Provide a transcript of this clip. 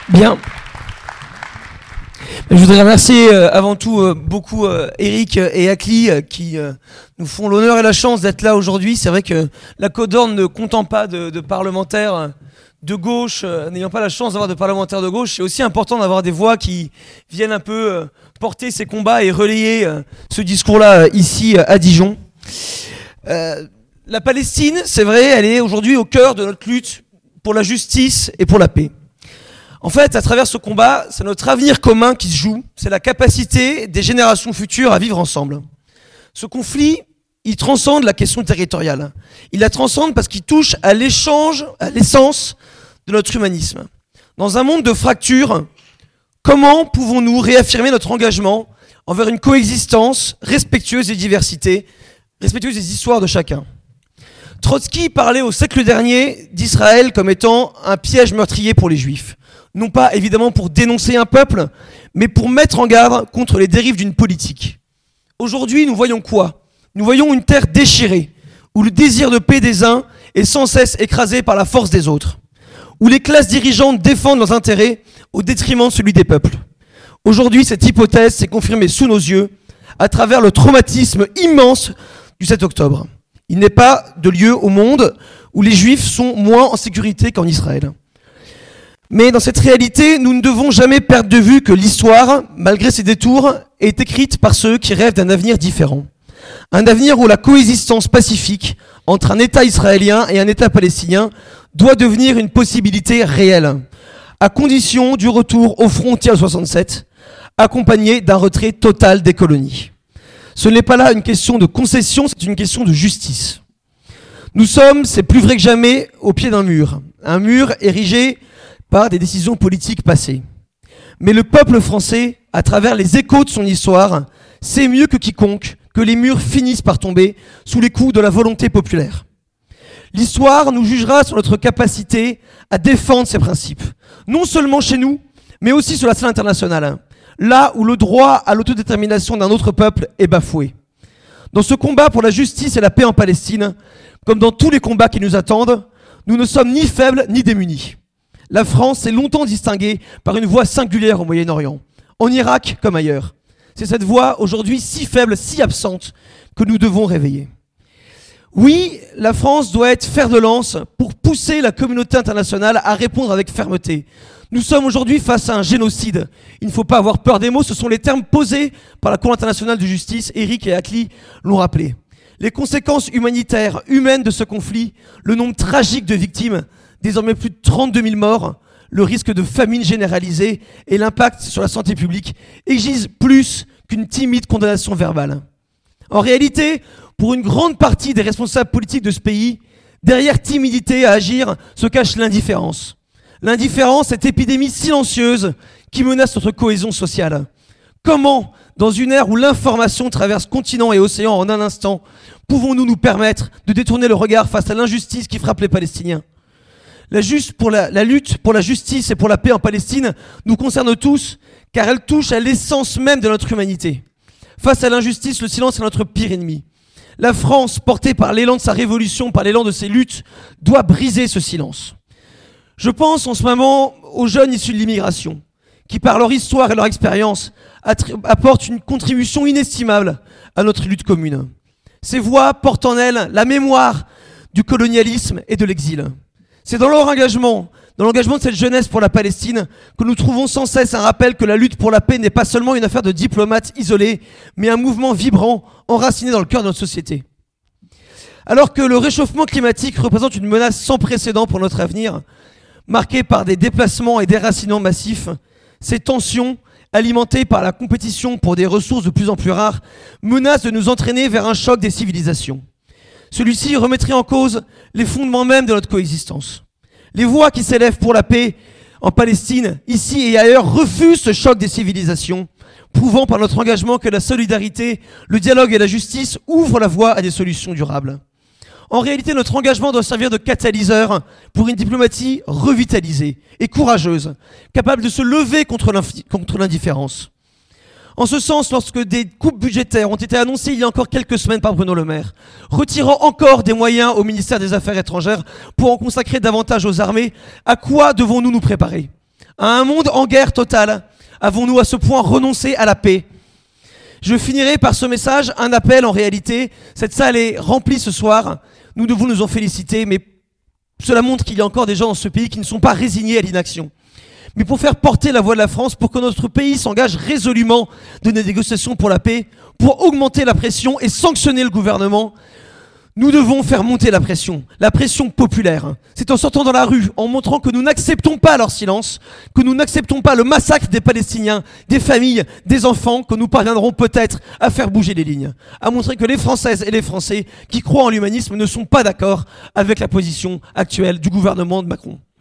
Bien. Je voudrais remercier avant tout beaucoup Eric et Akli qui nous font l'honneur et la chance d'être là aujourd'hui. C'est vrai que la Côte d'Or ne comptant pas de parlementaires de gauche, n'ayant pas la chance d'avoir de parlementaires de gauche, c'est aussi important d'avoir des voix qui viennent un peu porter ces combats et relayer ce discours-là ici à Dijon. La Palestine, c'est vrai, elle est aujourd'hui au cœur de notre lutte pour la justice et pour la paix. En fait, à travers ce combat, c'est notre avenir commun qui se joue, c'est la capacité des générations futures à vivre ensemble. Ce conflit, il transcende la question territoriale. Il la transcende parce qu'il touche à l'échange, à l'essence de notre humanisme. Dans un monde de fractures, comment pouvons-nous réaffirmer notre engagement envers une coexistence respectueuse des diversités, respectueuse des histoires de chacun ? Trotsky parlait au siècle dernier d'Israël comme étant un piège meurtrier pour les Juifs. Non pas évidemment pour dénoncer un peuple, mais pour mettre en garde contre les dérives d'une politique. Aujourd'hui, nous voyons quoi ? Nous voyons une terre déchirée, où le désir de paix des uns est sans cesse écrasé par la force des autres, où les classes dirigeantes défendent leurs intérêts au détriment de celui des peuples. Aujourd'hui, cette hypothèse s'est confirmée sous nos yeux à travers le traumatisme immense du 7 octobre. Il n'est pas de lieu au monde où les Juifs sont moins en sécurité qu'en Israël. Mais dans cette réalité, nous ne devons jamais perdre de vue que l'histoire, malgré ses détours, est écrite par ceux qui rêvent d'un avenir différent. Un avenir où la coexistence pacifique entre un État israélien et un État palestinien doit devenir une possibilité réelle, à condition du retour aux frontières de 67, accompagné d'un retrait total des colonies. Ce n'est pas là une question de concession, c'est une question de justice. Nous sommes, c'est plus vrai que jamais, au pied d'un mur. Un mur érigé par des décisions politiques passées. Mais le peuple français, à travers les échos de son histoire, sait mieux que quiconque que les murs finissent par tomber sous les coups de la volonté populaire. L'histoire nous jugera sur notre capacité à défendre ces principes, non seulement chez nous, mais aussi sur la scène internationale, là où le droit à l'autodétermination d'un autre peuple est bafoué. Dans ce combat pour la justice et la paix en Palestine, comme dans tous les combats qui nous attendent, nous ne sommes ni faibles ni démunis. La France s'est longtemps distinguée par une voix singulière au Moyen-Orient, en Irak comme ailleurs. C'est cette voix aujourd'hui si faible, si absente, que nous devons réveiller. Oui, la France doit être fer de lance pour pousser la communauté internationale à répondre avec fermeté. Nous sommes aujourd'hui face à un génocide. Il ne faut pas avoir peur des mots, ce sont les termes posés par la Cour internationale de justice, Eric et Akli l'ont rappelé. Les conséquences humanitaires, humaines de ce conflit, le nombre tragique de victimes, désormais plus de 32 000 morts, le risque de famine généralisée et l'impact sur la santé publique exigent plus qu'une timide condamnation verbale. En réalité, pour une grande partie des responsables politiques de ce pays, derrière timidité à agir se cache l'indifférence. L'indifférence, cette épidémie silencieuse qui menace notre cohésion sociale. Comment, dans une ère où l'information traverse continent et océan en un instant, pouvons-nous nous permettre de détourner le regard face à l'injustice qui frappe les Palestiniens ? La lutte pour la justice et pour la paix en Palestine nous concerne tous, car elle touche à l'essence même de notre humanité. Face à l'injustice, le silence est notre pire ennemi. La France, portée par l'élan de sa révolution, par l'élan de ses luttes, doit briser ce silence. Je pense en ce moment aux jeunes issus de l'immigration, qui par leur histoire et leur expérience apportent une contribution inestimable à notre lutte commune. Ces voix portent en elles la mémoire du colonialisme et de l'exil. C'est dans leur engagement, dans l'engagement de cette jeunesse pour la Palestine, que nous trouvons sans cesse un rappel que la lutte pour la paix n'est pas seulement une affaire de diplomates isolés, mais un mouvement vibrant, enraciné dans le cœur de notre société. Alors que le réchauffement climatique représente une menace sans précédent pour notre avenir, marquée par des déplacements et déracinements massifs, ces tensions, alimentées par la compétition pour des ressources de plus en plus rares, menacent de nous entraîner vers un choc des civilisations. Celui-ci remettrait en cause les fondements même de notre coexistence. Les voix qui s'élèvent pour la paix en Palestine, ici et ailleurs, refusent ce choc des civilisations, prouvant par notre engagement que la solidarité, le dialogue et la justice ouvrent la voie à des solutions durables. En réalité, notre engagement doit servir de catalyseur pour une diplomatie revitalisée et courageuse, capable de se lever contre l'indifférence. En ce sens, lorsque des coupes budgétaires ont été annoncées il y a encore quelques semaines par Bruno Le Maire, retirant encore des moyens au ministère des Affaires étrangères pour en consacrer davantage aux armées, à quoi devons-nous nous préparer ? À un monde en guerre totale, avons-nous à ce point renoncé à la paix? Je finirai par ce message, un appel en réalité. Cette salle est remplie ce soir. Nous devons nous en féliciter, mais cela montre qu'il y a encore des gens dans ce pays qui ne sont pas résignés à l'inaction. Mais pour faire porter la voix de la France, pour que notre pays s'engage résolument dans des négociations pour la paix, pour augmenter la pression et sanctionner le gouvernement, nous devons faire monter la pression populaire. C'est en sortant dans la rue, en montrant que nous n'acceptons pas leur silence, que nous n'acceptons pas le massacre des Palestiniens, des familles, des enfants, que nous parviendrons peut-être à faire bouger les lignes, à montrer que les Françaises et les Français qui croient en l'humanisme ne sont pas d'accord avec la position actuelle du gouvernement de Macron.